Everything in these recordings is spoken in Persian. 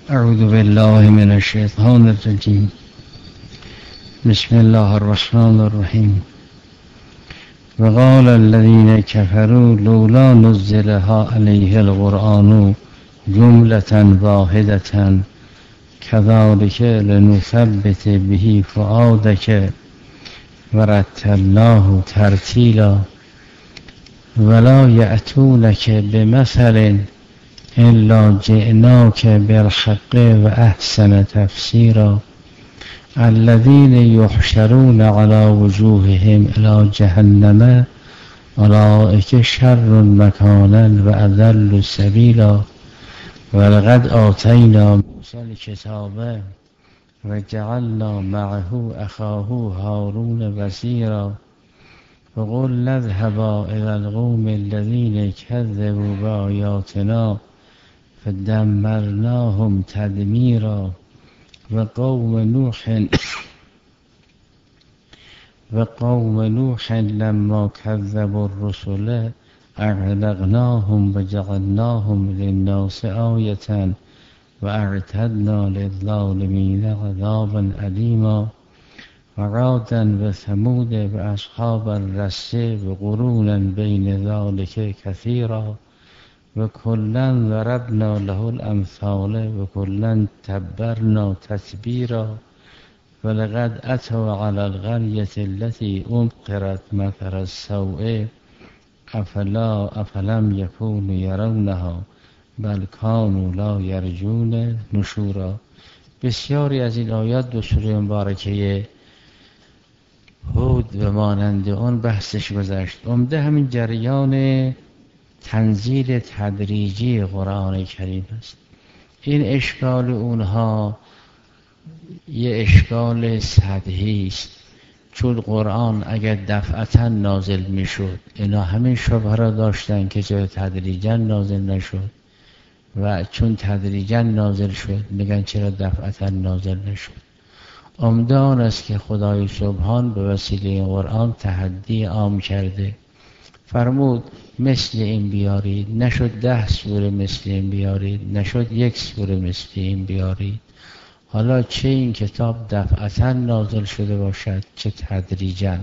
اعوذ بالله من الشیطان الرجیم. بسم الله الرحمن الرحیم. وقال الذين كفروا لولا نزل عليه القرآن جملة واحدة كذلك لنثبت به فؤادك ورتلناه ترتیلا ولا يأتونك بمثل إلا جئناك بالحق وأحسن تفسيرا الذين يحشرون على وجوههم إلى جهنم أولئك شر مكانا وأضل سبيلا ولقد آتينا موسى الكتاب وجعلنا معه أخاه هارون وزيرا فقلنا اذهبا إلى القوم الذين كذبوا بآياتنا فدمرناهم تدميرا وقوم نوح لما كذبوا الرسل أغرقناهم وجعلناهم للناس آية وأعتدنا للظالمين عذابا أليما وعادا وثمود وأصحاب الرس وقرونا بين ذلك كثيرا وكلا ضربنا له الأمثال وكلا تبرنا تتبيرا ولقد أتوا على القرية التي أمطرت مطر السوء أفلم يكونوا يرونها بل كانوا لا يرجون نشورا. بسیاری از این آیات دو سوره مبارکه هود و مانند آن بحثش گذشت. عمده همین جریان تنزیل تدریجی قرآن کریم است. این اشکال اونها یه اشکال سطحی است، چون قرآن اگر دفعتا نازل میشد اینا همین شبهه را داشتن که چرا تدریجا نازل نشد و چون تدریجا نازل شد میگن چرا دفعتا نازل نشد. عمده آن است که خدای سبحان به وسیله قرآن تحدی عام کرده. فرمود مثل این بیارید، نشد 10 سوره مثل این بیارید، نشد 1 سوره مثل این بیارید. حالا چه این کتاب دفعتا نازل شده باشد چه تدریجا،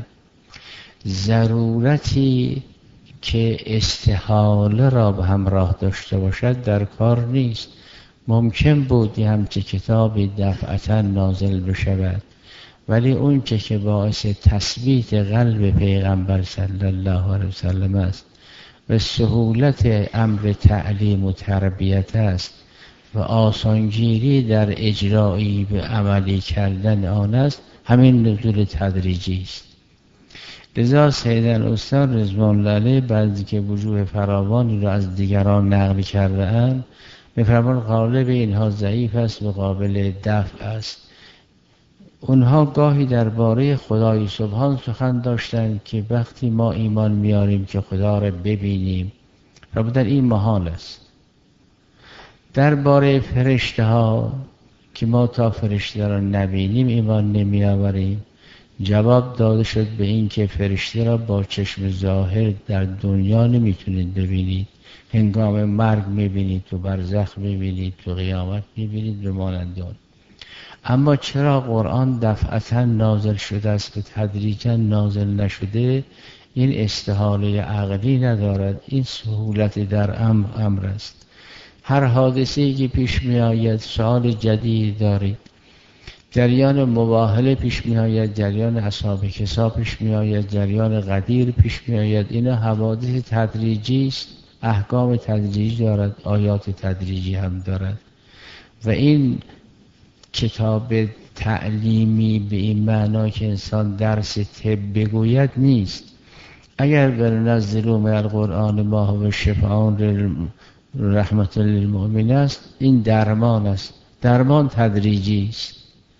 ضرورتی که استحاله را به همراه داشته باشد در کار نیست. ممکن بود همچه کتابی دفعتا نازل بشود، ولی اون که باعث تثبیت قلب پیغمبر صلی الله علیه وسلم است و سهولت امر تعلیم و تربیت است و آسانگیری در اجرایی به عملی کردن آن است، همین نزول تدریجی است. لذا سیدالاستاذ رضوان الله علیه بعضی که وجوه فراوانی را از دیگران نقل کرده اند می‌فرمایند غالب اینها ضعیف است و قابل دفع است. اونها گاهی درباره خدای سبحان سخن داشتند که وقتی ما ایمان میاریم که خدا را ببینیم فرمودند این محال است. درباره فرشته ها که ما تا فرشته را نبینیم ایمان نمیآوریم. جواب داده شد به این که فرشته را با چشم ظاهر در دنیا نمیتونید ببینید، هنگام مرگ میبینید، تو برزخ میبینید، تو قیامت میبینید به مانند آن. اما چرا قرآن دفعتا نازل شده است و تدریجا نازل نشده؟ این استحاله عقلی ندارد، این سهولت در امر است. هر حادثه‌ای که پیش می آید سوال جدید دارید، جریان مباهله پیش می آید، جریان اصحاب کسا پیش می آید، جریان غدیر پیش می آید. اینا حوادث تدریجی است، احکام تدریجی دارد، آیات تدریجی هم دارد. و این کتاب تعلیمی به این معنا که انسان درس طب بگوید نیست. اگر بنزل من القرآن ما هو شفاء رحمت للمؤمنین است، این درمان است، درمان تدریجی است.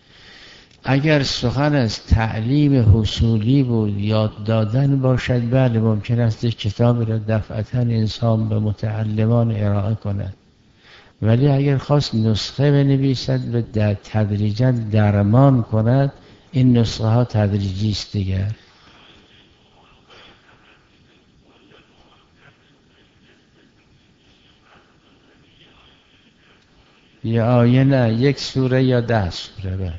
اگر سخن از تعلیم حصولی بود، یاد دادن باشد، بله ممکن است کتابی را دفعتا انسان به متعلمان ارائه کند، ولی اگر خواست نسخه بنویسد و در تدریجا درمان کند، این نسخه ها تدریجی است دیگر. یه آیه نه، یک سوره یا 10 سوره. بله.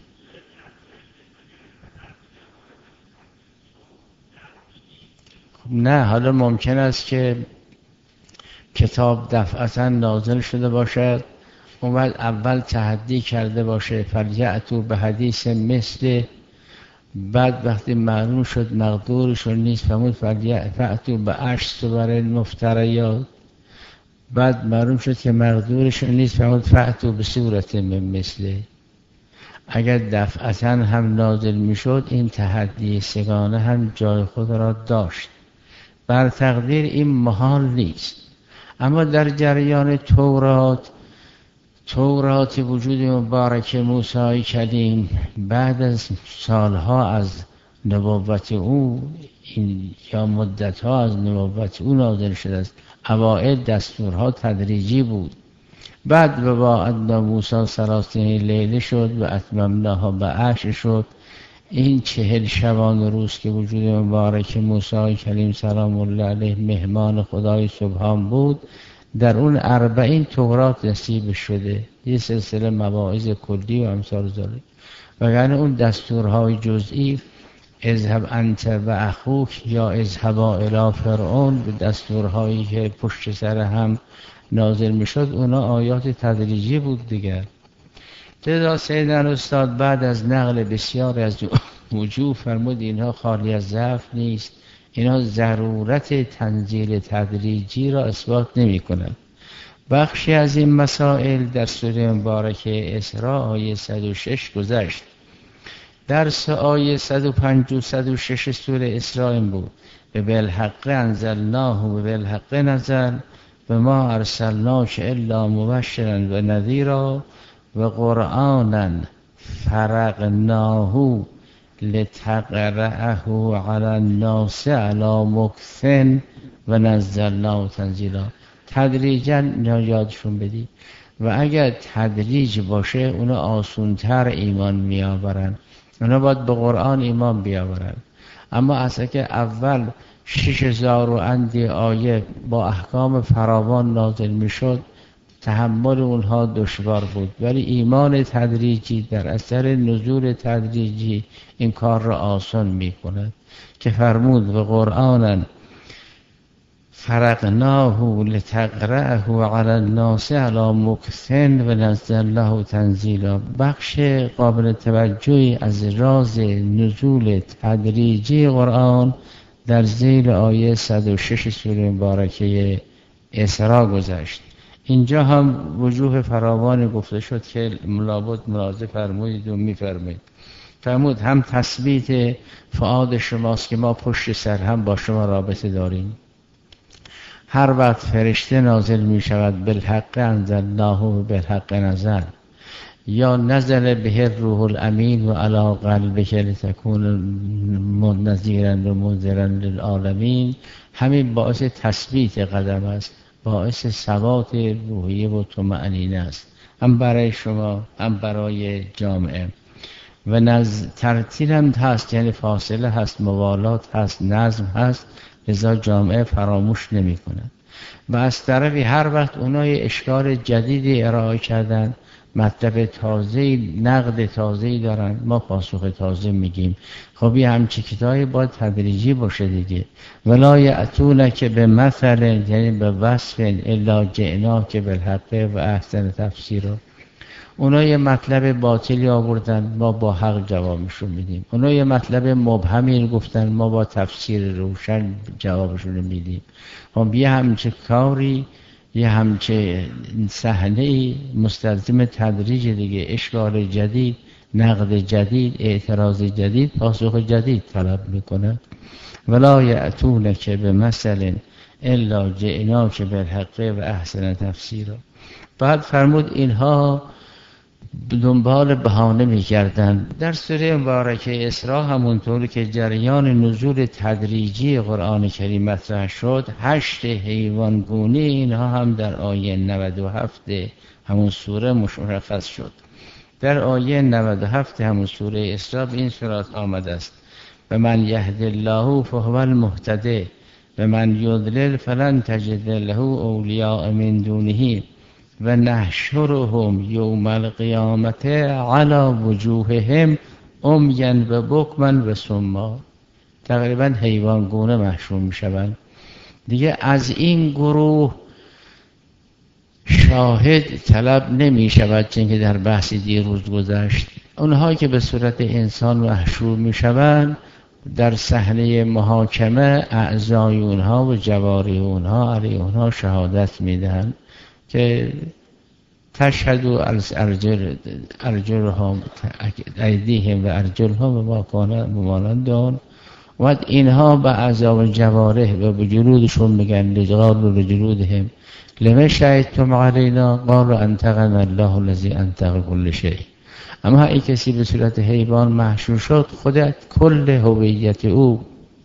نه، حالا ممکن است که کتاب دفعتا نازل شده باشد، اون وقت اول تحدی کرده باشه فلیأتوا به حدیث مثل، بعد وقتی معلوم شد مقدورشون نیست فرمود فلیأتوا به 8 سور مفتریات، بعد معلوم شد که مقدورشون نیست فرمود فأتوا به صورت من مثله. اگر دفعتا هم نازل میشد این تحدی سگانه هم جای خود را داشت، بر تقدیر این محال نیست. اما در جریان تورات وجود مبارک موسی کلیم بعد از سالها از نبوت او یا مدتها از نبوت او نازل شده است. اوائل دستورها تدریجی بود، بعد به وعدنا موسی 30 لیله شد و اتممناها به 10 شد. این 40 شبان روز که وجود مبارک موسی کلیم سلام الله علیه مهمان خدای سبحان بود، در اون 40 تورات نصیب شده، یه سلسله مواعظ کلی و امثال ذالک. وگرنه اون دستورهای جزئی اذهب انت و اخوک یا اذهبا الی فرعون، به دستورهایی که پشت سر هم نازل میشد اونا آیات تدریجی بود دیگر. لذا سیدنا استاد بعد از نقل بسیار از وجوه فرمود اینها خالی از ضعف نیست، اینا ضرورت تنزیل تدریجی را اثبات نمی کنند. بخشی از این مسائل در سوره مبارکه اسراء آیه 106 گذشت. درس آیه 105 و 106 سوره اسراء بود به بالحق انزلناه و بالحق نزل و ما ارسلناک الا مبشرا و نذیرا و قرآنا فرقناه لتقرأه علی الناس علی مکث و نزلناه تنزیلا. تدریجا یادشون بدی و اگر تدریج باشه اونا آسونتر ایمان می آورن، اونا باید به قرآن ایمان بیاورن. اما اصلا که اول 6000 و اندی آیه با احکام فراوان نازل می شد تحمل اونها دشوار بود، ولی ایمان تدریجی در اثر نزول تدریجی این کار را آسان می کند که فرمود و قرآنا فرقناه لتقرأه علی الناس علی مکث و نزلناه تنزیلا. بخش قابل توجهی از راز نزول تدریجی قرآن در ذیل آیه 106 سوره مبارکه اسراء گذشت. اینجا هم وجوه فراوان گفته شد که لابد ملاحظه فرمودید و میفرمایید. فرمود هم تثبیت فؤاد شماست که ما پشت سر هم با شما رابطه داریم. هر وقت فرشته نازل می شود بالحق انزلناه و بالحق نزل، یا نزل به الروح الامین و علی قلبک لتکون نذیرا و منذرا للعالمین، همین باعث تثبیت قدم است، باعث ثبات روحیه و طمأنینه است، هم برای شما هم برای جامعه. و ترتیل هم هست، یعنی فاصله هست، موالات هست، نظم هست، لذا جامعه فراموش نمی کند. و از طرفی هر وقت اونای اشکال جدیدی ارائه کردن، مطلب تازه‌ای، نقد تازه‌ای دارن، ما پاسخ تازه میگیم. خب این همچی کتابی باید تدریجی باشه دیگه. ولا یأتونک به مثل، یعنی به وصف الا جئناک بالحق و احسن تفسیرا. اونا یه مطلب باطلی آوردن، ما با حق جوابشون میدیم. اونا یه مطلب مبهمی گفتن، ما با تفسیر روشن جوابشون میدیم. خب یه همچه کاری، یه همچه صحنه‌ای مستلزم تدریج دیگه. اشکال جدید، نقد جدید، اعتراض جدید، پاسخ جدید طلب میکنه. ولا یأتونک بمثل الا جئناک بالحق و احسن تفسیرا. بعد فرمود اینها دنبال بهانه می‌کردن. در سوره مبارکه اسراء همونطور که جریان نزول تدریجی قرآن کریم مطرح شد، 8 حیوانگونه اینها هم در آیه 97 همون سوره مشخص شد. در آیه 97 همون سوره اسراء این صورت آمده است: و من یهد الله فهو المهتدی و من یضلل فلن تجد له اولیاء من دونه و نحشرهم یوم القیامت علی وجوههم عمیا و بکما و صما. تقریبا حیوان گونه محشور میشوند. دیگه از این گروه شاهد طلب نمی شود، چون که در بحث دیروز گذشت. اونها که به صورت انسان محشور می شوند، در صحنه محاکمه اعضای اونها و جوارح اونها علی اونها شهادت می دهند که تشهد ارجلهم ایدیهم و ارجلهم و ما کان ممانندان. و اینها به اعضا و جوارح و به جلودشون میگن قالوا لجلودهم لما شهدتم علینا قالوا انطقنا الله الذی انطق کل شیء. اما این کسی به صورت حیوان محشور شد، خودت کل هویت او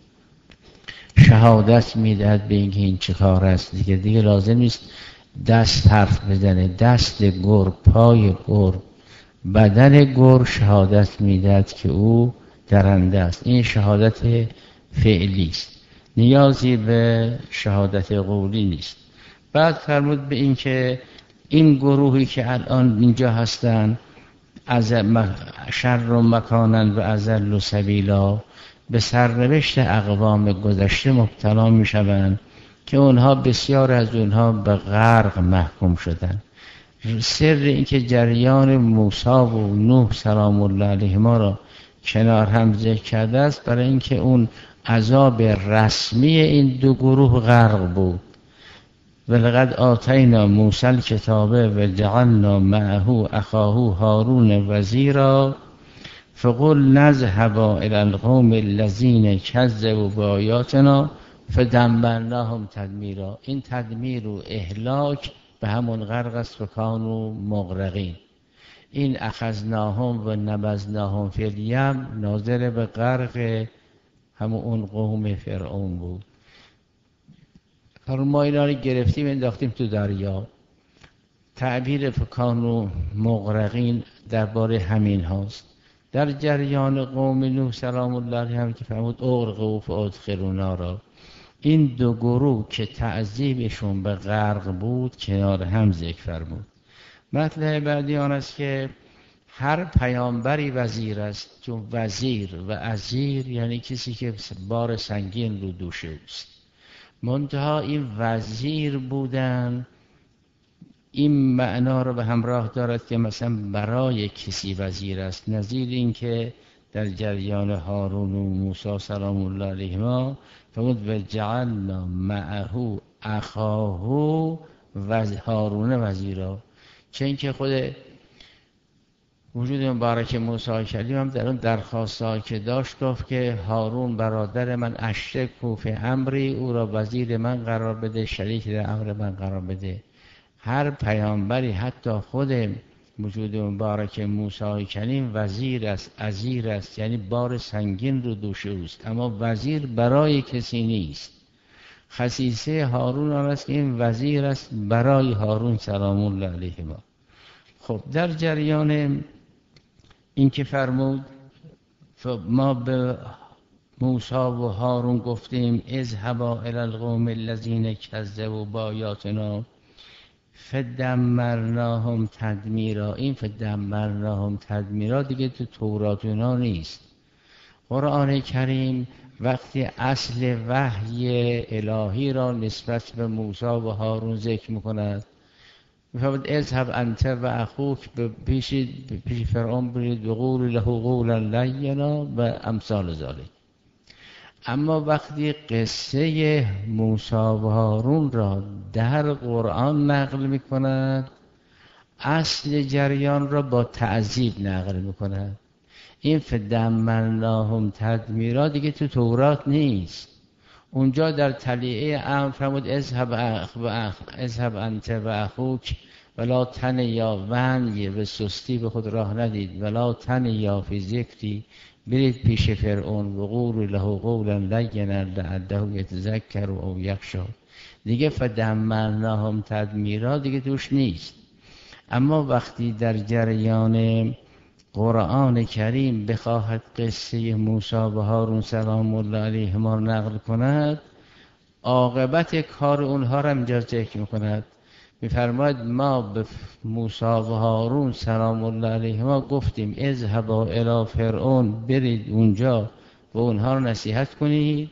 شهادت میدهد به اینکه این چه کار است. دیگه لازم نیست دست حرف بزنه، دست گرگ، پای گرگ، بدن گرگ شهادت میدهد که او درنده است. این شهادت فعلی است، نیازی به شهادت قولی نیست. بعد فرمود به این که این گروهی که الان اینجا هستن از شر و مکانن و اضل و سبیلا به سرنوشت اقوام گذشته مبتلا می شوند که اونها بسیار از اونها به غرق محکوم شدن. سر این که جریان موسی و نوح سلام الله علیهما را کنار هم ذکر کرده است برای اینکه اون عذاب رسمی این دو گروه غرق بود. ولقد آتینا موسی الکتاب و جعلنا معه اخاه هارون وزیرا فقل نذهبا الی القوم الذین کذبوا بآیاتنا فدمرناهم تدمیرا. این تدمیر و اهلاک به همون غرق است و کانوا مغرقین. این اخذناهم و نبذناهم فی الیم ناظر به غرق همون اون قوم فرعون بود. ما اینا رو گرفتیم انداختیم تو دریا. تعبیر فکانوا مغرقین درباره همین هاست. در جریان قوم نوح سلام الله علیه هم که فرمود اغرقوا فادخلوا نارا، این دو گروه که تعذیبشون به غرق بود کنار هم ذکر فرمود. مطلب بعدی آن است که هر پیامبری وزیر است، چون وزیر و عزیر یعنی کسی که بار سنگین رو دوش است. منتها این وزیر بودن این معنا رو به همراه دارد که مثلا برای کسی وزیر است، نظیر این که در جریان هارون و موسی سلام الله علیهما فرمود و جعلنا معه اخاه و هارون وزیرا. چون که خود وجود مبارک موسی کلیم هم در اون درخواست‌ها که داشت گفت که هارون برادر من اشرک فی امری، او را وزیر من قرار بده، شریک در امر من قرار بده. هر پیامبری حتی خود وجود مبارک موسی کلیم وزیر است، عزیر است، یعنی بار سنگین رو دوش اوست، اما وزیر برای کسی نیست. خصیصه هارون آن است که این وزیر است برای هارون سلام الله علیهما. خب در جریان این که فرمود ما به موسی و هارون گفتیم اذهبا الی القوم الذین کذبوا بآیاتنا فدمرناهم تدمیرا. این فدمرناهم تدمیرا دیگه تو تورات اونا نیست. قرآن کریم وقتی اصل وحی الهی را نسبت به موسی و هارون ذکر میکند میفرماید اذهب انت و اخوک پیش فرعون برید بقول له قولا لینا و امثال ذلک. اما وقتی قصه موسی و هارون را در قرآن نقل میکند اصل جریان را با تعذیب نقل میکند. این فدمرناهم تدمیرا دیگه تو تورات نیست. اونجا در تلیعه امر فرمود اذهب انت و اخوک ولا تن یا ون و سستی به خود راه ندید ولا تن یا فی ذکری، برید پیش فرعون و قول له قولا لینا لعله یتذکر او یخشی. دیگه فدمرناهم تدمیرا دیگه توش نیست. اما وقتی در جریان قرآن کریم بخواهد قصه موسی و هارون سلام الله علیهما نقل کند عاقبت کار اونها را اینجا ذکر میکند. میفرماید ما به موسی و هارون سلام الله علیهما گفتیم اذهبا الی فرعون، برید اونجا و اونها رو نصیحت کنید.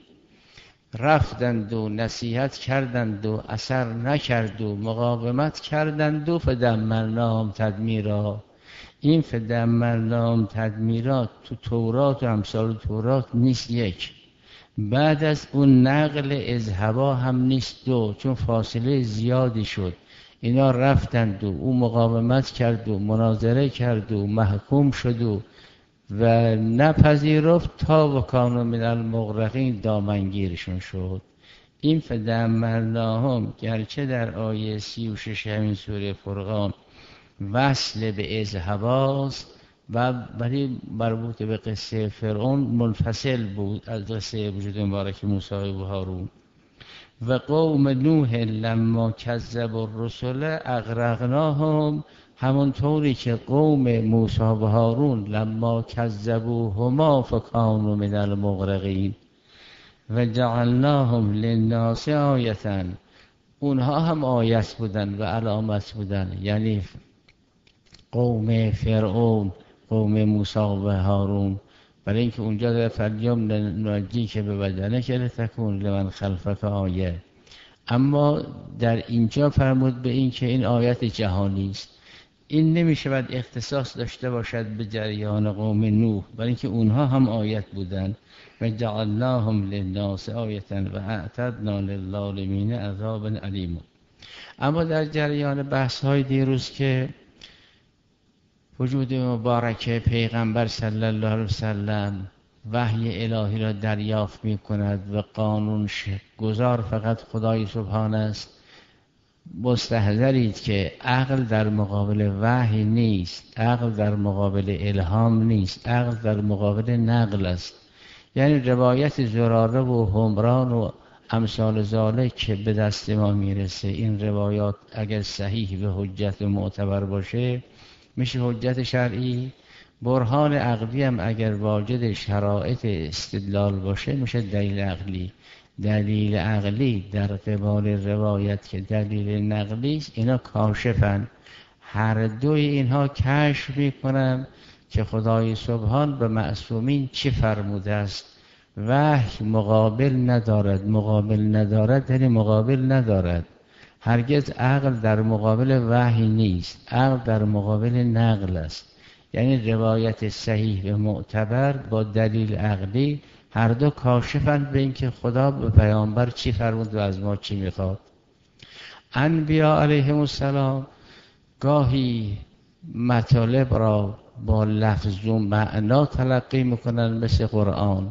رفتند و نصیحت کردند و اثر نکرد و مقاومت کردند و فدمرناهم تدمیرا. این فدمرناهم تدمیرا تو تورات و امثال تورات نیست یک، بعد از اون نقل اذهبا هم نیست دو، چون فاصله زیادی شد. اینا رفتند و او مقاومت کرد و مناظره کرد و محکوم شد و نپذیرفت تا و کانوا من المغرقین دامنگیرشون شد. این فدمرناهم گرچه در آیه 36 همین سوره فرقان وصل به اذهباست و ولی مربوط به قصه فرعون منفصل بود از قصه وجود مبارک موسی و هارون. و قوم نوح لما کذب الرسل اغرقناهم، همونطوری که قوم موسی و هارون لما کذبوهما فکانوا من المغرقین و جعلناهم للناس آیة، اونها هم آیت بودن و علامت بودن، یعنی قوم فرعون، قوم موسی و هارون. برای اینکه اونجا در فلیوم ننجی که به بدنه که لتکون لمن خلفک آیه، اما در اینجا فرمود به این که این آیت جهانی است. این نمیشه باید اختصاص داشته باشد به جریان قوم نوح، برای اینکه اونها هم آیت بودن. و جعلناهم للناس آیة و اعتدنا للظالمین عذابا علیم. اما در جریان بحث های دیروز که وجود مبارک پیغمبر صلی الله علیه وسلم وحی الهی را دریافت می کند و قانون گذار فقط خدای سبحان است، مستحضرید که عقل در مقابل وحی نیست، عقل در مقابل الهام نیست، عقل در مقابل نقل است. یعنی روایت زراره و همران و امثال ذالک که به دست ما میرسه، این روایات اگر صحیح و حجت معتبر باشه میشه حجت شرعی. برهان عقلی هم اگر واجد شرایط استدلال باشه میشه دلیل عقلی. دلیل عقلی در قبال روایت که دلیل نقلی است، اینا کاشفن. هر دوی اینها کشف میکنن که خدای سبحان به معصومین چی فرموده است. وحی مقابل ندارد، مقابل ندارد یعنی مقابل ندارد. هرگز عقل در مقابل وحی نیست، عقل در مقابل نقل است. یعنی روایت صحیح و معتبر با دلیل عقلی هر دو کاشفند به این که خدا به پیامبر چی فرمود و از ما چی میخواد. انبیا علیهم السلام گاهی مطالب را با لفظ و معنا تلقی میکنن، مثل قرآن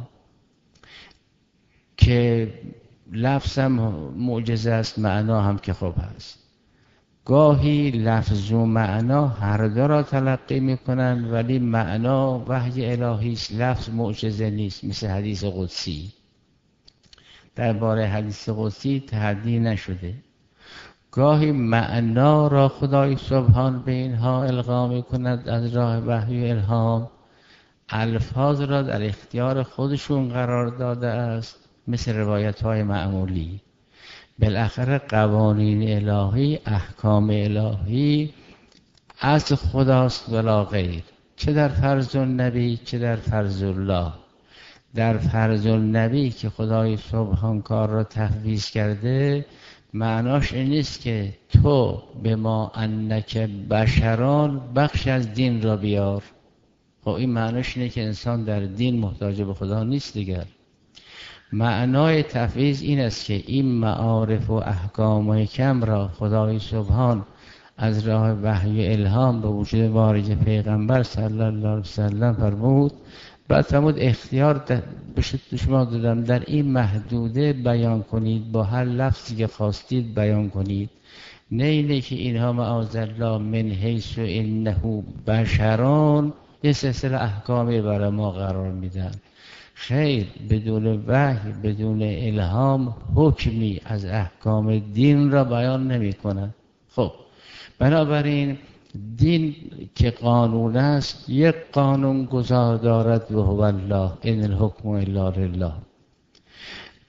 که لفظ هم معجزه است، معنا هم که خوب هست. گاهی لفظ و معنا هر دو را تلقی میکنن ولی معنا وحی الهی است، لفظ معجزه نیست. مثل حدیث قدسی، درباره حدیث قدسی تحدی نشده. گاهی معنا را خدای سبحان به اینها القا میکند از راه وحی و الهام، الفاظ را در اختیار خودشون قرار داده است، مثل روایت های معمولی. بالاخره قوانین الهی، احکام الهی از خداست ولا غیر، چه در فرض النبی چه در فرض الله. در فرض النبی که خدای سبحان کار را تفویض کرده، معناش این نیست که تو به ما انک بشران بخش از دین را بیار. خب این معناش اینه که انسان در دین محتاج به خدا نیست دیگر. معنای تفویض این است که این معارف و احکام و حکم را خدای سبحان از راه وحی و الهام به وجود وارد پیغمبر صلی الله علیه وسلم فرمود. بعد فرمود اختیار به شما دادم در این محدوده بیان کنید، با هر لفظی که خواستید بیان کنید. نه اینه که اینها معاذالله من حیث انه بشران یه سلسله احکامی برای ما قرار میدن. خیر، بدون وحی بدون الهام حکمی از احکام دین را بیان نمی کنند. خب بنابراین دین که قانون است، یک قانون گذار دارد و هو الله ان الحکم الا لله.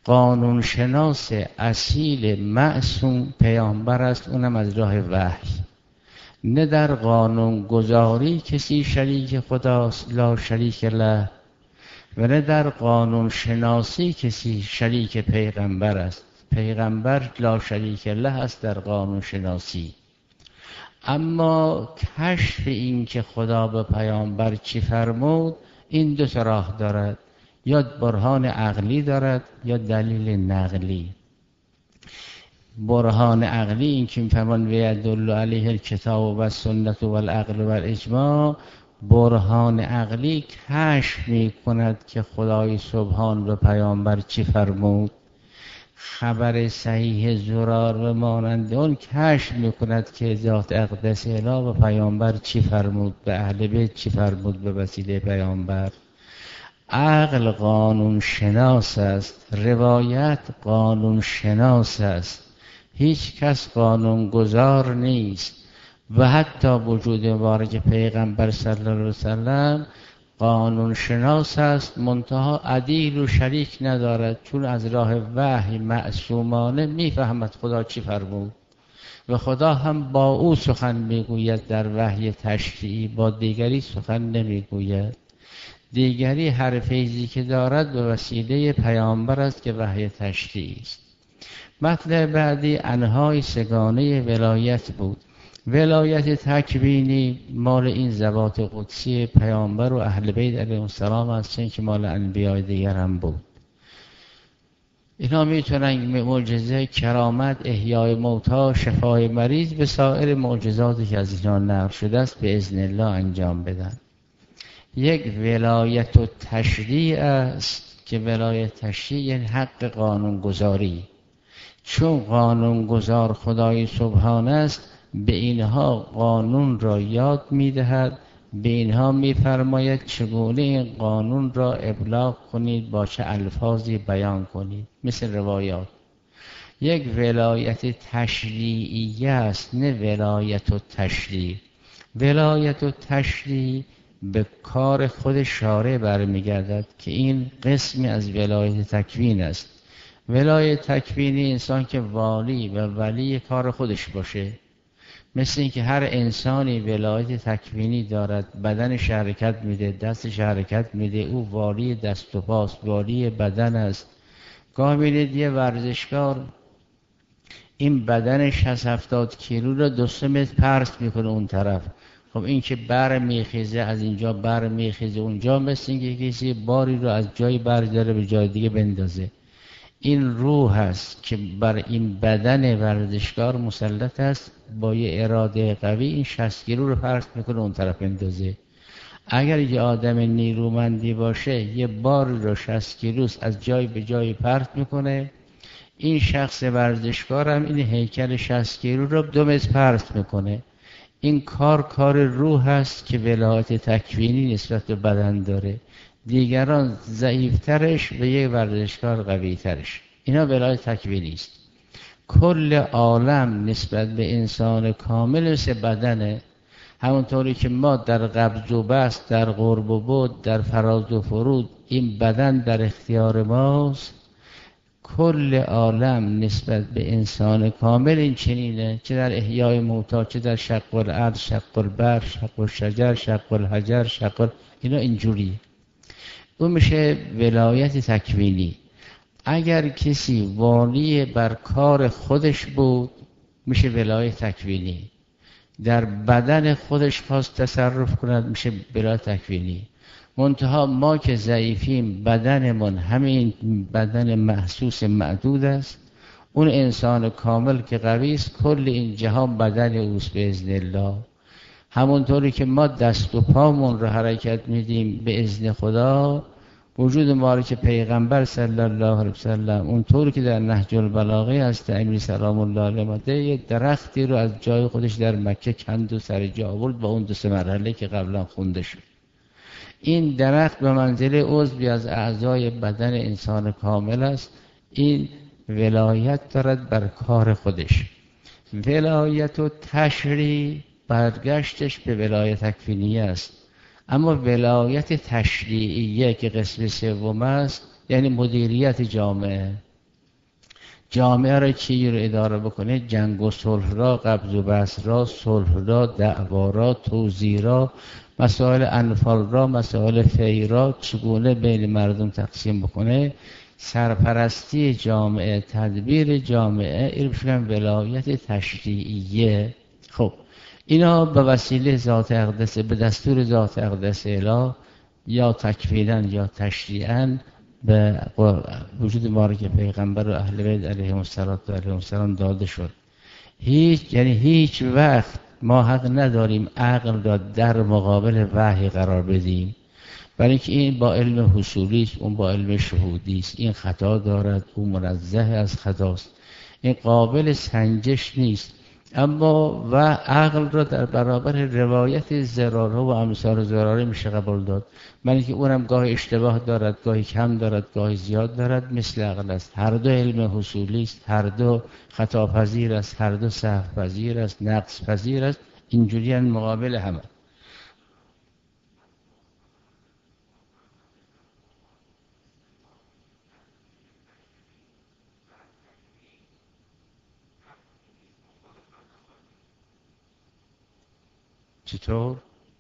قانون شناس اصیل معصوم پیامبر است، اونم از راه وحی. نه در قانون گذاری کسی شریک خداست لا شریک له، و نه در قانون شناسی کسی شریک پیغمبر است. پیغمبر لا شریک له است در قانون شناسی. اما کشف این که خدا به پیامبر چی فرمود، این دو تا راه دارد، یا برهان عقلی دارد یا دلیل نقلی. برهان عقلی این که میفرمان و یدل علیه الکتاب و سنت و العقل و الاجماع. برهان عقلی کشف میکند که خدای سبحان به پیامبر چی فرمود. خبر صحیح زرار و مانند اون کشف میکند که ذات اقدس اله به پیامبر چی فرمود، به اهل بیت چی فرمود به وسیله پیامبر. عقل قانون شناس است، روایت قانون شناس است. هیچ کس قانون گذار نیست و حتی وجود مبارک پیغمبر صلی الله علیه وسلم قانون شناس است، منتها عدیل و شریک ندارد، چون از راه وحی معصومانه میفهمد خدا چی فرمود و خدا هم با او سخن میگوید در وحی تشریعی، با دیگری سخن نمیگوید. دیگری هر فیضی که دارد به وسیله پیامبر است که وحی تشریعی است. مطلب بعدی انهای سگانه ولایت بود. ولایت تکوینی مال این ذوات قدسی پیامبر و اهل بیت علیهم السلام هستند که مال انبیاء دیگر هم بود. اینا میتونن معجزه، کرامت، احیای موتی، شفای مریض به سایر معجزاتی که از اینا نقل شده است به اذن الله انجام بدن. یک ولایت و تشریع است که ولایت تشریع یعنی حق قانون گذاری. چون قانون گذار خدای سبحان است، به اینها قانون را یاد میدهد، به اینها میفرماید چگونه این قانون را ابلاغ کنید، با چه الفاظی بیان کنید. مثل روایات. یک ولایت تشریعیه است، نه ولایت و تشریع. ولایت و تشریع به کار خود شارع برمیگردد که این قسمی از ولایت تکوین است. ولایت تکوینی انسان که والی و ولی کار خودش باشه، مثل این که هر انسانی ولایت تکوینی دارد، بدنش حرکت میده، دستش حرکت میده، او والی دست و پاست، والی بدن است. گاه میدید یه ورزشکار این بدنش 70 کیلو رو 2 متر پرت میکنه اون طرف. خب این که بر میخیزه، از اینجا بر میخیزه اونجا، مثل این که کسی باری رو از جای برداره به جای دیگه بندازه. این روح است که بر این بدن ورزشکار مسلط است، با یه اراده قوی این 60 کیلو رو پرت میکنه اون طرف اندازه. اگر یه آدم نیرومندی باشه یه بار رو 60 کیلو از جای به جای پرت میکنه، این شخص ورزشکار هم این هیکل 60 کیلو رو 2 متر پرت میکنه. این کار روح است که ولایت تکوینی نسبت به بدن داره. دیگران ضعیفترش و یک ورزشکار قویترش. اینا ولایت تکوینی است. کل عالم نسبت به انسان کامل مثل بدنه. همونطوری که ما در قبض و بسط، در قرب و بعد، در فراز و فرود این بدن در اختیار ماست، کل عالم نسبت به انسان کامل این چنینه، چه در احیای موتی، چه در شق الارض، شق البر، شق الشجر، شق الحجر، اینا اینجوریه. اون میشه ولایت تکوینی. اگر کسی والی بر کار خودش بود میشه ولایت تکوینی. در بدن خودش خواست تصرف کند میشه ولایت تکوینی. منتها ما که ضعیفیم، بدنمون همین بدن محسوس معدود است. اون انسان کامل که قوی است، کل این جهان بدن اوست به اذن الله. همونطوری که ما دست و پامون رو حرکت میدیم به اذن خدا، وجود مبارک پیغمبر صلی الله علیه وسلم اونطوری که در نهج البلاغه هست، امیر سلام الله علیه مده یک درختی رو از جای خودش در مکه کند و سر جا آورد با اون 2 مرحله که قبلا خونده شد. این درخت به منزله عضوی از اعضای بدن انسان کامل است. این ولایت دارد بر کار خودش. ولایت و تشریع برگشتش به ولایت تکوینی است. اما ولایت تشریعیه که قسم سوم است، یعنی مدیریت جامعه. جامعه را کی رو اداره بکنه؟ جنگ و صلح را، قبض و بسط را، صلح را، دعوا را، توزیع را، مسائل انفال را، مسائل فی را چگونه بین مردم تقسیم بکنه، سرپرستی جامعه، تدبیر جامعه، این بشن ولایت تشریعیه. خب اینا به وسیله ذات اقدس، به دستور ذات اقدس اله، یا تکفیرا یا تشریعا به وجود مبارک پیغمبر و اهل بیت علیهم السلام داده شد. هیچ وقت ما حق نداریم عقل را در مقابل وحی قرار بدیم، برای اینکه این با علم حصولی است، اون با علم شهودی است، این خطا دارد، اون منزه از خطاست، این قابل سنجش نیست. اما و عقل را در برابر روایت ضرارها و امثال ضراره میشه قبول داد، برای اینکه اونم گاهی اشتباه دارد، گاهی کم دارد، گاهی زیاد دارد، مثل عقل است. هر دو علم حصولی است، هر دو خطا پذیر است، هر دو سهو پذیر است، نقص پذیر است، اینجوری مقابل همه. چطور؟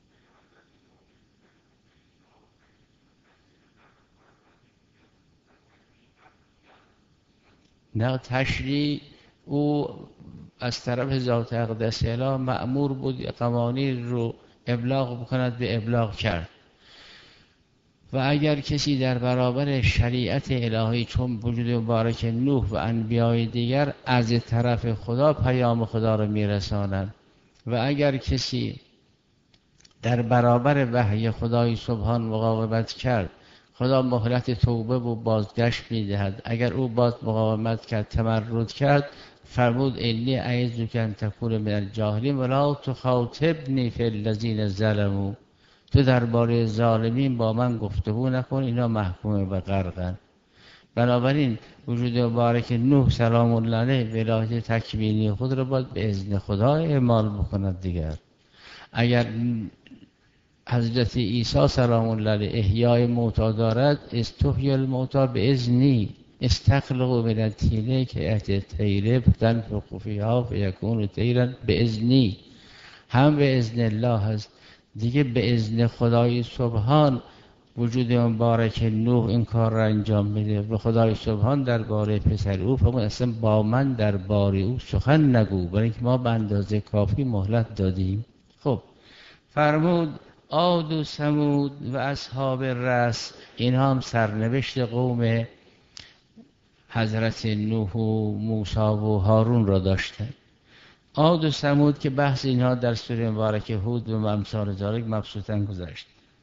نه، تشریع او از طرف ذات اقدس اله مأمور بود قوانین رو ابلاغ بکند، به ابلاغ کرد. و اگر کسی در برابر شریعت الهی چون وجود مبارک نوح و انبیای دیگر از طرف خدا پیام خدا رو میرسانند، و اگر کسی در برابر وحی خدای سبحان مقاومت کرد، خدا مهلت توبه و بازگشت میدهد. اگر او باز مقاومت کرد، تمرد کرد، فرمود انی اعوذ ان تکون من الجاهلین ولا تخاطبنی فی الذین ظلموا، تو درباره ظالمین با من گفتگو نکن، اینا محکوم به غرقن. بنابراین وجود مبارک نوح سلام الله علیه ولایت تکوینی خود را باید به اذن خدا اعمال بکند. دیگر اگر حضرت عیسی سلام الله علیه احیای موتی دارد، استحیی الموتی به اذنی، استخلقوا من الطین کهیئة الطیر تنفخ فیها فیکون طیرا به اذنی، هم به اذن الله هست. دیگه به اذن خدای سبحان وجود مبارک نوح این کار را انجام میده. به خدای سبحان درباره پسر او فرمود اصلا با من درباره او سخن نگو، برای اینکه ما به اندازه کافی مهلت دادیم. خب فرمود عاد و ثمود و اصحاب الرس، اینها هم سرنوشت قوم حضرت نوح و موسی و هارون را داشتند. عاد و ثمود که بحث اینها در سوره مبارکه هود و امثال ذالک مبسوطاً گذشت.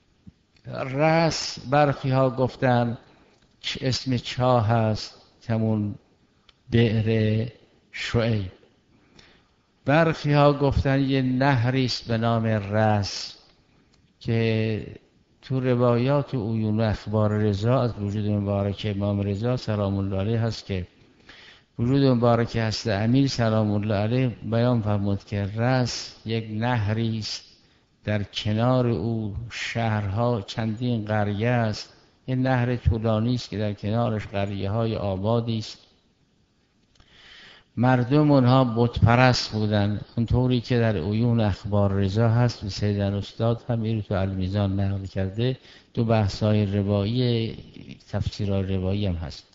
رس برخی ها گفتن اسم چاه هست، همون بئر شعیب. برخی ها گفتن یه نهری است به نام رس که تو روایات و عیون و اخبار رضا از وجود مبارک امام رضا سلام الله علیه هست که وجود مبارک هست امیر سلام الله علیه بیان فرمود که رس یک نهری است، در کنار او شهرها چندین قریه است، این نهر طولانی است که در کنارش قریه های آبادی است. مردم اونها بت پرست بودن، اونطوری که در عیون اخبار رضا هست و سیدن استاد هم این رو تو المیزان نقل کرده. دو بحث‌های روایی تفسیرهای روایی هم هست.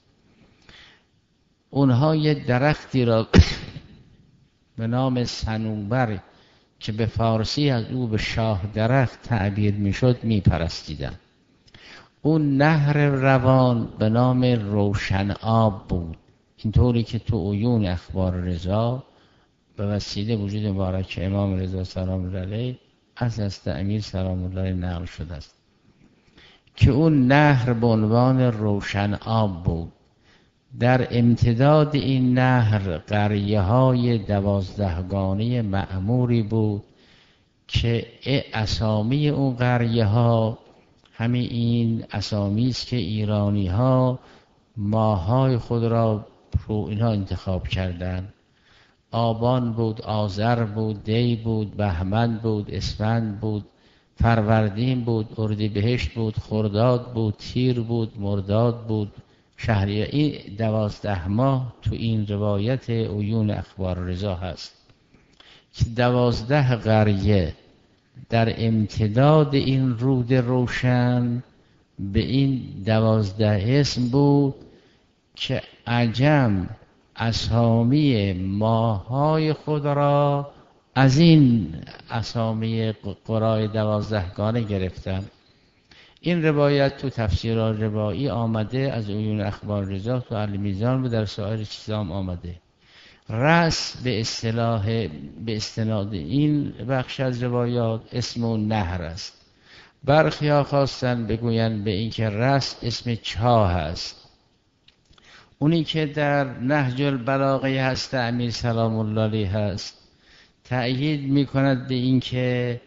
اونها یه درختی را به نام صنوبر که به فارسی از او به شاه درخت تعبیر میشد میپرستیدن. اون نهر روان به نام روشن آب بود، اینطوری که تو عیون اخبار رضا به وسیله وجود مبارک امام رضا سلام الله علیه از حضرت امیر سلام الله علیه نقل شده است که اون نهر به عنوان روشن آب بود. در امتداد این نهر قریه های 12 گانه معموری بود که اسامی اون قریه ها همین این اسامی است که ایرانی ها ماهای خود را رو اینها انتخاب کردن. آبان بود، آذر بود، دی بود، بهمن بود، اسفند بود، فروردین بود، اردیبهشت بود، خرداد بود، تیر بود، مرداد بود، شهریار. این 12 ماه تو این روایت عیون اخبار رضا هست که 12 قریه در امتداد این رود روشن به این 12 اسم بود که عجم اسامی ماهای خود را از این اسامی قرای 12 گانه گرفتن. این روایت تو تفسیر روایی آمده، از عیون اخبار رضا تو المیزان و در سایر چیزام آمده. رأس به استناد این بخش از روایات اسم و نهر است. برخی ها خواستن بگویند به این که رأس اسم چاه است. اونی که در نهج البلاغه هست امیر سلام الله علیه هست تأیید میکند به این که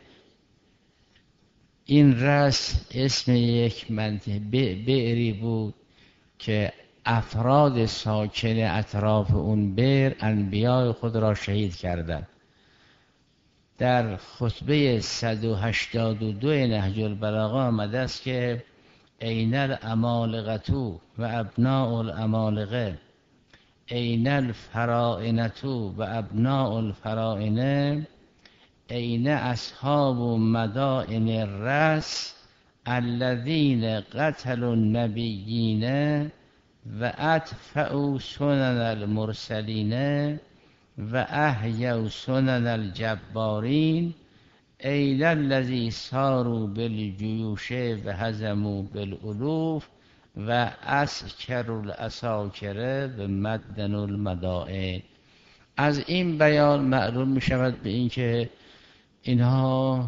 این رأس اسم یک منطقه بئری بود که افراد ساکن اطراف اون بئر انبیاء خود را شهید کردند. در خطبه 182 نهج البلاغه آمده است که این الامالقه و ابناء الامالقه، این الفرائنه و ابناء الفرائنه، این اصحاب مدائن الرأس الذین قتلوا النبیین و اطفئوا سنن المرسلین و احیوا سنن الجبارین، این الذی ساروا بالجیوش و هزموا بالالوف و اسکروا الاساکر و مدنوا المدائن. از این بیان معلوم می شود به این که اینها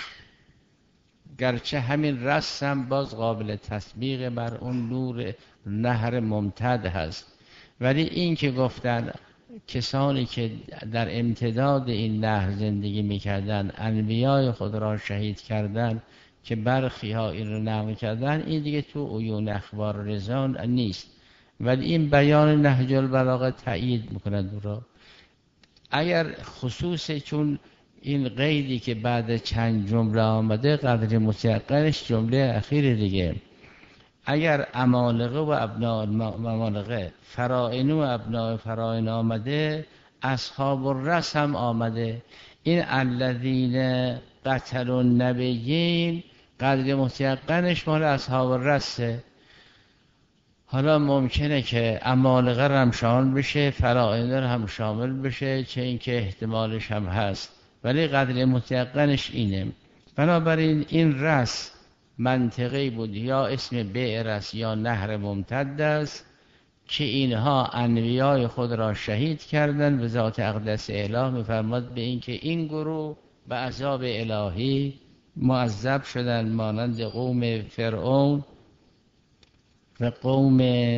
گرچه همین رسم باز قابل تطبیق بر اون نور نهر ممتد هست، ولی این که گفتن کسانی که در امتداد این نهر زندگی میکردن انبیای خود را شهید کردن که برخی ها این را نقل کردن، این دیگه تو عیون اخبار رضا نیست، ولی این بیان نهج البلاغه تأیید میکند او را. اگر خصوص چون این قیدی که بعد چند جمله آمده قدر متیقنش جمله اخیر دیگه، اگر امالقه و ابناء امالقه، فرائن و ابناء فرائن آمده، اصحاب الرأس هم آمده. این الذین قتلوا النبیین قدر متیقنش مال اصحاب الرأسه. حالا ممکنه که امالقه هم شامل بشه، فرائن هم شامل بشه، چه اینکه احتمالش هم هست، ولی قدر متیقنش اینه. بنابراین این رأس منطقه‌ای بود، یا اسم بئر است یا نهر ممتد است که اینها انبیای خود را شهید کردند و ذات اقدس اله می‌فرماد به این که این گروه به عذاب الهی معذب شدند، مانند قوم فرعون و قوم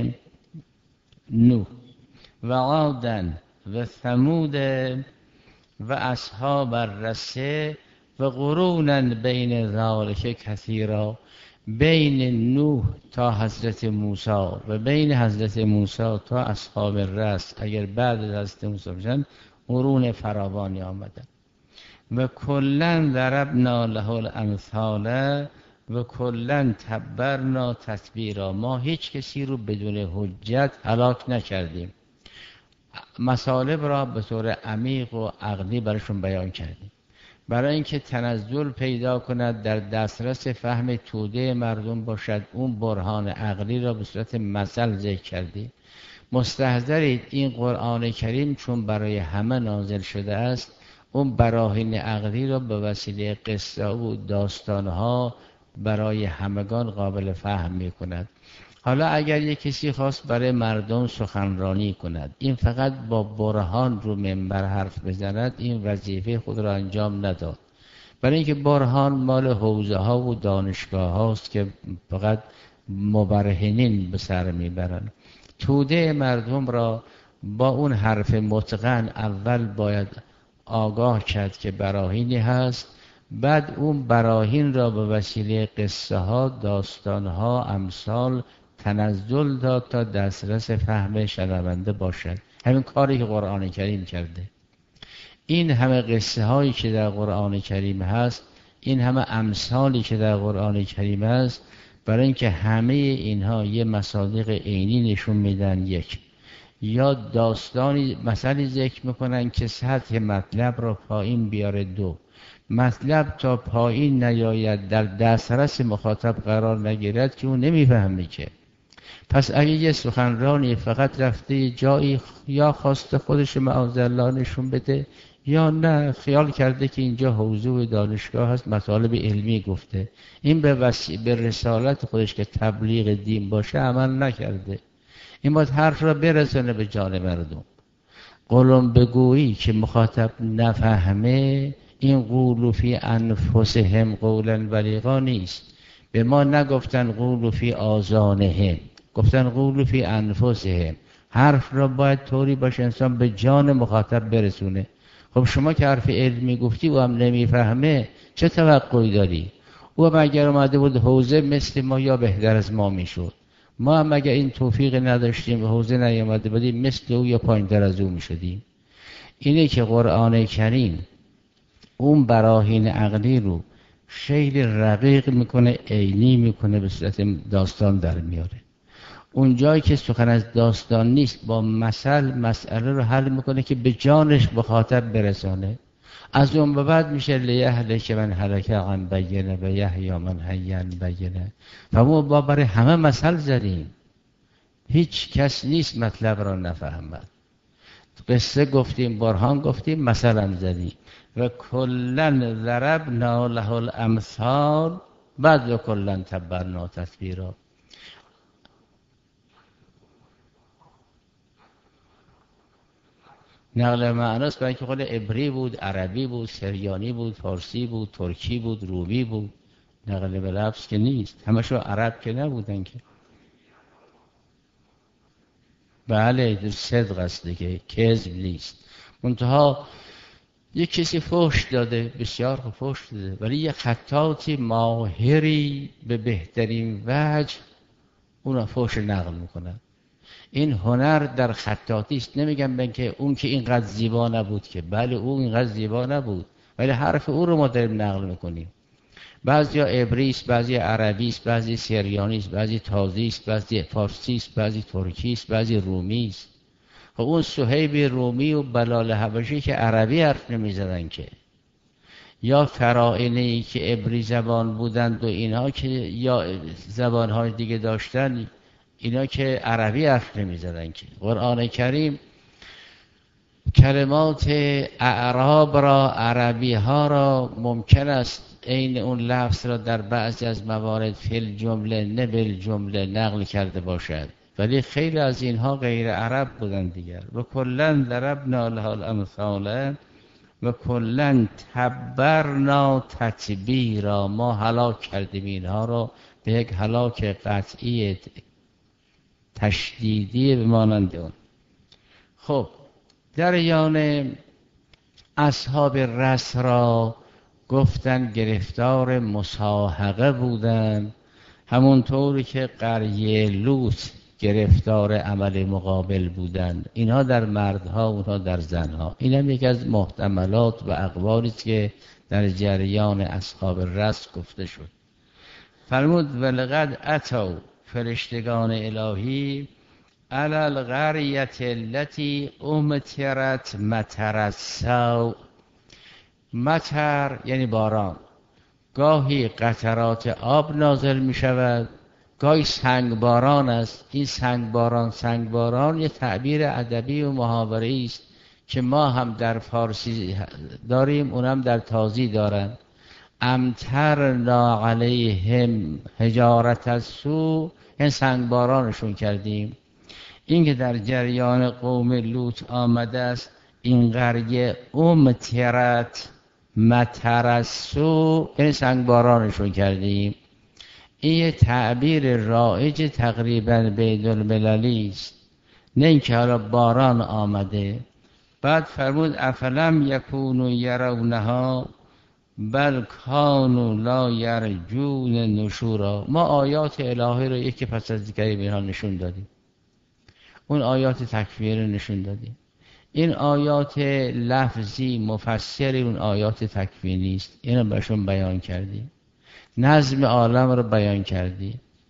نوح و عاد و ثمود و اصحاب الرسه و قرونا بین ذالک کثیرا، بین نوح تا حضرت موسی و بین حضرت موسی تا اصحاب الرس، اگر بعد از حضرت موسی بشن قرون فراوانی آمدن. و کلا ضربنا له الامثال و کلا تبرنا تتبیرا، ما هیچ کسی رو بدون حجت هلاک نکردیم، مطالب را به طور عمیق و عقلی برشون بیان کردیم برای اینکه تنزل پیدا کند، در دسترس فهم توده مردم باشد. اون برهان عقلی را به صورت مثل ذکر کردیم. مستحضرید این قرآن کریم چون برای همه نازل شده است، اون براهین عقلی را به وسیله قصه و داستانها برای همگان قابل فهم می کند. حالا اگر یک کسی خواست برای مردم سخنرانی کند، این فقط با برهان رو منبر حرف بزند، این وظیفه خود را انجام نداد، برای اینکه برهان مال حوزه ها و دانشگاه هاست که فقط مبرهنین به سر میبرند. توده مردم را با اون حرف متقن اول باید آگاه کرد که براهینی هست، بعد اون براهین را به وسیله قصه ها، داستان ها، امثال تنزل داد تا دسترس فهم شنونده باشد. همین کاری که قرآن کریم کرده. این همه قصه هایی که در قرآن کریم هست، این همه امثالی که در قرآن کریم هست، برای اینکه همه اینها یه مصادیق عینی نشون میدن. یک، یا داستانی مثلی ذکر میکنن که سطح مطلب را پایین بیاره. دو، مطلب تا پایین نیاید در دسترس مخاطب قرار نگیرد که اون نمیفهمه که. پس اگه یه سخنرانی فقط رفته جایی یا خواسته خودش معاذالله نشون بده، یا نه خیال کرده که اینجا حوزه و دانشگاه هست مطالب علمی گفته، این به رسالت خودش که تبلیغ دین باشه عمل نکرده. این باید حرف را برسونه به جان مردم. قولم بگویی که مخاطب نفهمه، این قولوا فی انفسهم قولا بلیغا نیست. به ما نگفتن قولوا فی آذانهم، گفتن قولوا فی انفسهم. حرف را باید طوری باشه انسان به جان مخاطب برسونه. خب شما که حرف علمی گفتی و هم نمیفهمه، چه توقعی داری؟ او هم اگر اومده بود حوزه مثل ما یا بهتر از ما میشد. ما هم اگر این توفیق نداشتیم و حوزه نیامده بودیم مثل او یا پایین‌تر از او میشدیم. اینه که قرآن کریم اون براهین عقلی رو خیلی رقیق میکنه، عینی میکنه، به صورت داستان در میاره. اون جایی که سخن از داستان نیست با مسئله رو حل میکنه که به جانش مخاطب برسانه. از اون به بعد میشه لیهلک من هلک عن بینه و یحیی من حی عن بینه. و ما برای همه مثل زدیم، هیچ کس نیست مطلب را نفهمد. قصه گفتیم، برهان گفتیم، مثلا زدیم. و کلن ضربنا له الامثال بعد و کلن تبرنا تتبیرا. نقل معناست برای که خود عبری بود، عربی بود، سریانی بود، فارسی بود، ترکی بود، رومی بود. نقل به لفظ که نیست، همشو عرب که نبودن که. بله صدق است دیگه، کذب نیست. منتها یک کسی فحش داده، بسیار فحش داده، ولی یک خطاطی ماهری به بهترین وجه اون فحش نقل میکنه. این هنر در خطاطی است. نمیگم من که اون که اینقدر زیبا نبود که، بله اون اینقدر زیبا نبود، ولی حرف او رو ما داریم نقل میکنیم. بعضی عبری است، بعضی عربی است، بعضی سریانی است، بعضی تازی است، بعضی فارسی است، بعضی ترکی است، بعضی رومی است. خب اون صهیب رومی و بلال حبشی که عربی حرف نمیزدن که، یا فراعنه‌ای که عبری زبان بودند و اینها که یا زبانهای دیگه داشتن، اینا که عربی حرف نمیزدن که. قرآن کریم کلمات اعراب را، عربی ها را ممکن است عین اون لفظ را در بعضی از موارد فی الجمله نه بالجمله نقل کرده باشد، ولی خیلی از اینها غیر عرب بودن دیگر. و کلن ضربنا له الامثال و کلن تبرنا تتبیرا. ما هلاک کردیم اینها را به یک هلاک قطعی تشدیدی به مانند اون. خب جریان اصحاب رس را گفتن گرفتار مصاحقه بودن، همونطوری که قریه لوط گرفتار عمل مقابل بودن. اینها در مردها، اونها در زنها. این هم یک از محتملات و اقوالی است که در جریان اصحاب رس گفته شد. فرمود ولقد اتوا، فرشتگان الهی، علی القریة التي امطرت مطر السوء. مطر یعنی باران، گاهی قطرات آب نازل می شود، گاهی سنگ باران است. این سنگ باران یه تعبیر ادبی و محاوره‌ای است که ما هم در فارسی داریم، اونم در تازی دارن. امطرنا علیهم حجارة السوء، این سنگ بارانشون کردیم. این که در جریان قوم لوط آمده است، این قریه امطرت مطر السوء، این سنگ بارانشون کردیم. این یه تعبیر رایج تقریبا بین المللی است، نه اینکه حالا باران آمده. بعد فرمود افلم یکونوا یرونها بل کانوا لا یرجون نشورا. ما آیات الهی رو یکی پس از دیگری به اینها نشون دادیم. اون آیات تکوینی رو نشون دادیم. این آیات لفظی مفسر اون آیات تکوینی است، اینو بهشون بیان کردیم. نظم عالم رو بیان کردیم.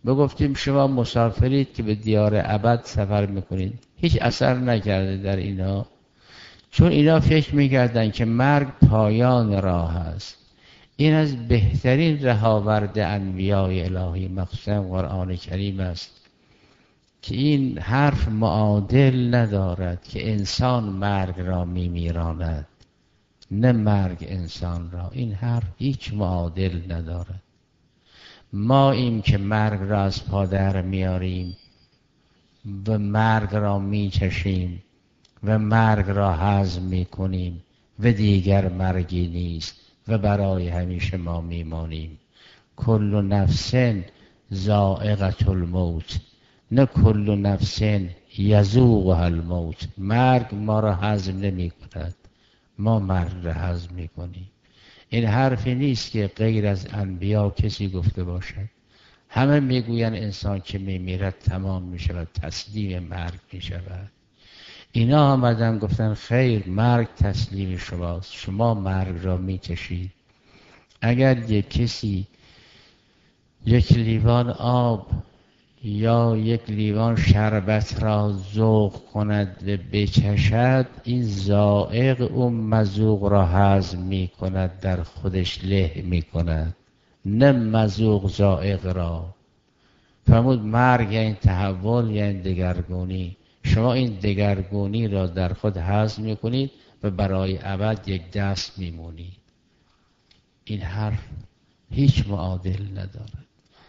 گفتیم شما مسافرید که به دیار ابد سفر میکنید، هیچ اثر نکرده در اینا، چون اینا فکر میکردن که مرگ پایان راه است. این از بهترین رهاورد انبیاء الهی مخصوصا قرآن کریم است که این حرف معادل ندارد که انسان مرگ را میمیراند، نه مرگ انسان را. این حرف هیچ معادل ندارد. ما این که مرگ را از پادر میاریم و مرگ را میچشیم و مرگ را هضم میکنیم و دیگر مرگی نیست و برای همیشه ما میمانیم. کل نفس ذائقة الموت، نه کل نفس یذوقها الموت. مرگ ما را هضم نمی کند، ما مرگ را هضم می کنیم. این حرفی نیست که غیر از انبیا کسی گفته باشد. همه میگویند انسان که میمیرد تمام می شود، تسلیم مرگ می شود. اینا آمدن گفتن خیر، مرگ تسلیم شماست، شما مرگ را می کشید. اگر یک کسی یک لیوان آب یا یک لیوان شربت را ذوق کند و بچشد، این ذائق اون مذوق را هضم می کند، در خودش له می کند، نه مذوق ذائق را. فرمود مرگ یعنی تحول، یعنی دگرگونی. شما این دگرگونی را در خود هضم می کنید و برای ابد یک دست می مونید. این حرف هیچ معادل ندارد.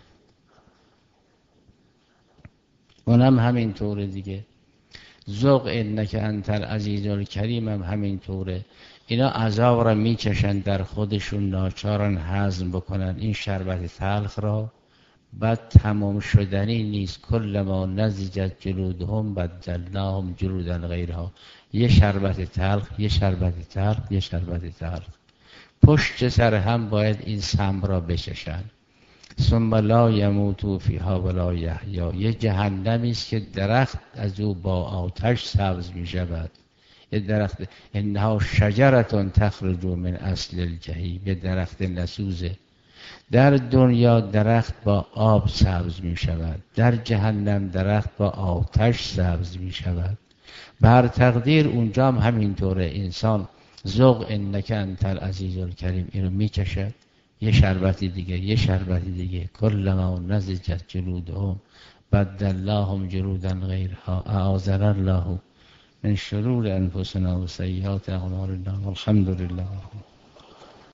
اونم همین طوره دیگه. ذوق انک انت العزیز الکریم هم همین طوره. اینا عذاب را میچشن، در خودشون ناچارن هضم بکنن این شربت تلخ را، بعد تمام شدنی نیست. کل ما نضجت جلودهم بدلناهم جلودا غیرها. یه شربت تلخ، یه شربت تلخ، یه شربت تلخ، پشت سر هم باید این سم را بچشن. ثم لا یموتوا فیها ولا یحیا. یه جهنمی است که درخت از او با آتش سبز می شود. یه درخت انها شجره تخرج من اصل الجحیم، یه درخت نسوزه. در دنیا درخت با آب سبز می شود، در جهنم درخت با آتش سبز می شود. بر تقدیر اونجا هم همینطوره. انسان ذوق انک انت العزیز الکریم اینو می کشد، یه شربتی دیگه، یه شربتی دیگه. کلما نضجت جلودهم بدلناهم جلودا غیرها. اعاذنا الله من شرور انفسنا و سیئات اعمالنا والحمد لله.